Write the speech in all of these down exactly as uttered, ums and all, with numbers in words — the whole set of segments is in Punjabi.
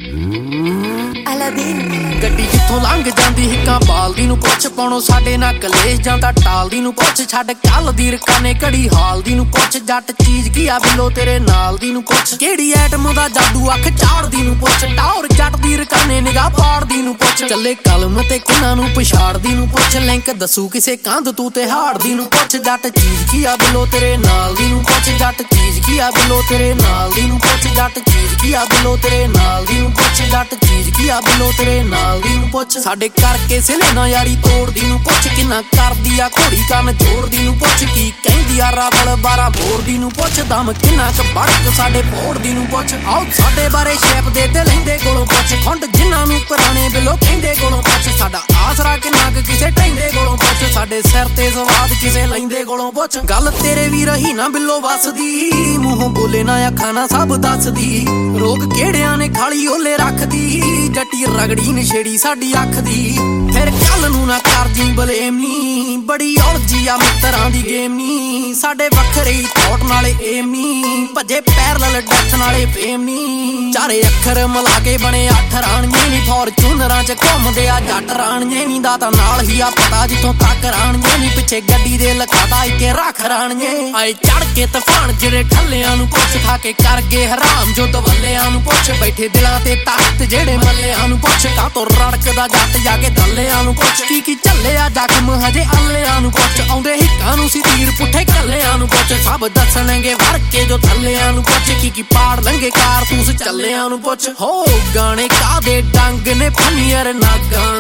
ਗੱਡੀ ਜਿੱਥੋਂ ਲੰਘ ਜਾਂਦੀ ਹਿੱਕਾਂ ਬਾਲਦੀ ਨੂੰ ਪੁੱਛ ਪਾਉਣੋਂ ਸਾਡੇ ਨਾਲ ਕਲੇਸ਼ ਜਾਂਦਾ ਟਾਲਦੀ ਨੂੰ ਪੁੱਛ ਛੱਡ ਕੱਲ ਦੀ ਰਕਾਨੇ ਘੜੀ ਹਾਲਦੀ ਨੂੰ ਪੁੱਛ ਜੱਟ ਚੀਜ਼ ਕੀ ਆ ਬਿੱਲੋ ਤੇਰੇ ਨਾਲ ਦੀ ਨੂੰ ਪੁੱਛ ਕਿਹੜੀ ਐਟਮ ਦਾ ਜਾਦੂ ਅੱਖ ਝਾੜਦੀ ਨੂੰ ਪੁੱਛ ਟੌਰ ਜੱਟ ਦੀ ਰਕਾਨੇ ਨਿਗਾਹ ਪਾੜਦੀ ਨੂੰ ਪੁੱਛ ਚੱਲੇ ਕਲਮ ਤੇ ਕਿਨਾਂ ਨੂੰ ਪਛਾੜਦੀ ਨੂੰ ਪੁੱਛ ਲਿੰਕ ਦੱਸੂ ਕਿਸੇ ਕੰਧ ਤੂੰ ਤੇ ਹਾੜਦੀ ਨੂੰ ਪੁੱਛ ਜੱਟ ਚੀਜ਼ ਕੀ ਆ ਬਿੱਲੋ ਤੇਰੇ ਨਾਲ ਦੀ ਨੂੰ ਪੁੱਛ ਜੱਟ ਚੀਜ਼ ਕੀ ਆ ਬਿੱਲੋ ਤੇਰੇ ਨਾਲ ਦੀ ਨੂੰ ਪੁੱਛ ਜੱਟ ਚੀਜ਼ ਕੀ ਆ ਬਿੱਲੋ ਤੇਰੇ ਨਾਲ ਦੀ ਨੂੰ ਪੁੱਛ ਜੱਟ ਚੀਜ਼ ਕੀ ਆ ਬਿੱਲੋ ਤੇਰੇ ਨਾਲ ਦੀ ਨੂੰ ਪੁੱਛ ਸਾਡੇ ਕਰਕੇ ਸਿਲੇ ਨਾ ਯਾਰੀ ਤੋੜਦੀ ਨੂੰ ਪੁੱਛ ਕਿੰਨਾ ਕਰਦੀ ਆ ਘੋੜੀ ਕੰਨ ਜੋੜਦੀ ਨੂੰ ਪੁੱਛ ਕੀ ਕਹਿੰਦੀ ਆ ਰਾਵਲ ਬਾਰਾਂ ਬੋਰਦੀ ਨੂੰ ਪੁੱਛ ਦਮ ਕਿੰਨਾ ਕ ਬੜਕ ਸਾਡੇ ਫੋੜਦੀ ਨੂੰ ਪੁੱਛ ਆਓ ਸਾਡੇ ਬਾਰੇ ਸ਼ੈਪ ਦੇ ਤੇ ਲੈਂਦੇ ਕੋਲੋਂ ਪੁੱਛ ਖੁੰਡ ਜਿਨ੍ਹਾਂ ਨੂੰ ਪੁਰਾਣੇ ਬਿੱਲੋ ਕਹਿੰਦੇ ਕੋਲੋਂ ਪੁੱਛ ਸਾਡਾ ਆਸਰਾ ਕਿੰਨਾ ਕ ਕਿਸੇ ਟੈਂਦੇ ਕੋਲੋਂ ਪੁੱਛ ਸਾਡੇ ਸਿਰ ਤੇ ਸਵਾਦ ਕਿਸੇ ਲੈਂਦੇ ਕੋਲੋਂ ਪੁੱਛ ਗੱਲ ਤੇਰੇ ਵੀ ਰਹੀ ਨਾ ਬਿੱਲੋ ਵੱਸਦੀ ਮੂੰਹੋਂ ਬੋਲੇ ਨਾ ਅੱਖਾਂ ਨਾ ਸਭ ਦੱਸਦੀ ਰੋਗ ਕਿਹੜਿਆਂ ਨੇ ਖਾਲੀ ਓਲੇ ਰੱਖਦੀ ਜੱਟੀ ਰਗੜੀ ਨਸ਼ੇੜੀ ਸਾਡੀ ਅੱਖ ਦੀ ਫਿਰ ਕੱਲ ਨੂੰ ਨਾ ਕਰਦੀ ਬਲੇਮ ਨੀ ਬੜੀ ਉਲਝੀ ਆ ਮਿੱਤਰਾਂ ਦੀ ਗੇਮ ਨੀ ਸਾਡੇ ਵੱਖਰੇ ਥੋਟ ਨਾਲੇ ਏਮ ਨੀ ਭੱਜੇ ਪੈਰਲਲ ਡੈਥ ਨਾਲੇ ਫੇਮ ਨੀ ਚਾਰੇ ਅੱਖਰ ਮਿਲਾ ਕੇ ਬਣੇ ਅੱਠ ਰਾਣੀਏ ਨੀ ਫੋਰਚੂਨਰਾਂ ਚ ਘੁੰਮਦੇ ਆ ਜੱਟ ਰਾਣੀਏ ਨੀ ਦਾ ਤਾਂ ਨਾਲ ਹੀ ਆ ਪਤਾ ਜਿੱਥੋਂ ਤੱਕ ਰਾਣੀਏ ਨੀ ਪਿੱਛੇ ਗੱਡੀ ਦੇ ਲਖਾਦਾ ਇੱਕੇ ਰੱਖ ਰਾਣੀਏ ਆਏ ਚੜ ਕੇ ਤੂਫਾਨ ਜਿਹੜੇ ਠੱਲਿਆਂ ਨੂੰ ਪੁੱਛ ਖਾ ਕੇ ਕਰ ਗਏ ਹਰਾਮ ਜੋ ਦਵੱਲਿਆਂ ਨੂੰ ਪੁੱਛ ਬੈਠੇ ਦਿਲਾਂ ਤੇ ਤਖਤ ਜਿਹੜੇ ਮੱਲਿਆਂ ਨੂੰ ਪੁੱਛ ਕਾ ਤੋਂ ਰੜਕਦਾ ਜੱਟ ਜਾ ਕੇ ਦੱਲਿਆਂ ਨੂੰ ਪੁੱਛ ਕੀ ਕੀ ਚੱਲਿਆ ਜ਼ਖਮ ਹਜੇ ਅੱਲਿਆਂ ਨੂੰ ਪੁੱਛ ਆਉਂਦੇ ਹਿੱਕਾਂ ਨੂੰ ਸੀ ਤੀਰ ਪੁੱਠੇ ਕੱਲਿਆਂ ਨੂੰ ਪੁੱਛ ਸਭ ਦੱਸਣਗੇ ਵਰ ਕੇ ਜੋ ਥੱਲਿਆਂ ਨੂੰ ਪੁੱਛ ਕੀ ਕੀ ਪਾੜ ਲੰਗੇ ਕਾਰਤੂਸ ਚੱਲਿਆਂ ਨੂੰ ਪੁੱਛ ਹੋ ਗਾਣੇ ਕਾਦੇ ਡੰਗ ਨੇ ਫਨੀਅਰ ਨਾਗਾਂ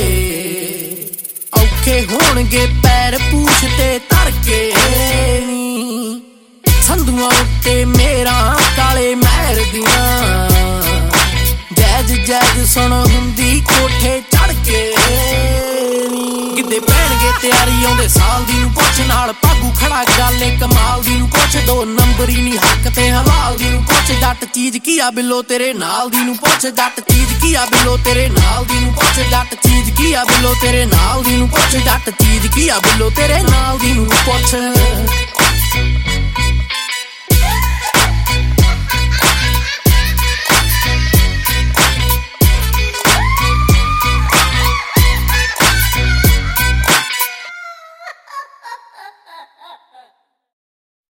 ਦੇ ਔਖੇ ਹੋਣਗੇ ਪੈਰ ਪੂਛ ਤੇ ਧਰ ਕੇ ਨੀ ਸੰਧੂਆਂ ਉੱਤੇ ਮੇਰਾ ਕਾਲੇ ਮਹਿਰ ਦੀਆਂ ਜੈਜ ਜੈਜ ਸੁਣ ਹੁੰਦੀ ਕੋਠੇ ਚੜ ਕੇ ਕਿਤੇ ਪੈਣਗੇ ਤਿਆਰੀ ਆਉਂਦੇ ਸਾਲ ਦੀ ਨੂੰ ਪੁੱਛ ਨਾਲ ਪਾਗੂ ਖੜਾ ਗੱਲ ਏ ਕਮਾਲ ਦੀ ਨੂੰ ਪੁੱਛ ਦੋ ਨੰਬਰੀ ਨੀ ਹੱਕ ਤੇ ਹਲਾਲ ਦੀ ਨੂੰ ਪੁੱਛ ਜੱਟ ਚੀਜ਼ ਕੀ ਆ ਬਿੱਲੋ ਤੇਰੇ ਨਾਲ ਦੀ ਨੂੰ ਪੁੱਛ ਜੱਟ ਚੀਜ਼ ਕੀ ਆ ਬਿੱਲੋ ਤੇਰੇ ਨਾਲ ਦੀ ਨੂੰ ਪੁੱਛ ਜੱਟ ਚੀਜ਼ ਕੀ ਆ ਬਿੱਲੋ ਤੇਰੇ ਨਾਲ ਦੀ ਨੂੰ ਪੁੱਛ ਜੱਟ ਚੀਜ਼ ਕੀ ਆ ਬਿੱਲੋ ਤੇਰੇ ਨਾਲ ਦੀ ਨੂੰ ਪੁੱਛ